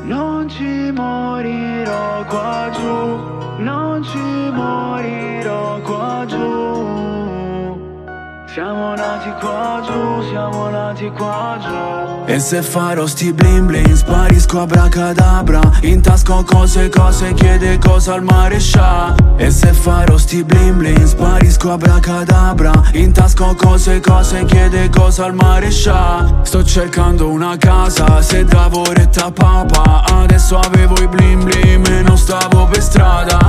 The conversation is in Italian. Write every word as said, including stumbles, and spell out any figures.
Non ci morirò qua giù, non ci morirò qua giù. Siamo nati qua giù, siamo nati qua giù. E se farò sti bling bling sparisco abracadabra. In tasca cose cose chiede cosa al marescià. E se farò sti bling bling sparisco abracadabra. In tasca cose cose chiede cosa al marescià. Sto cercando una casa, se davo retta papa. Adesso avevo i bling bling e non stavo per strada.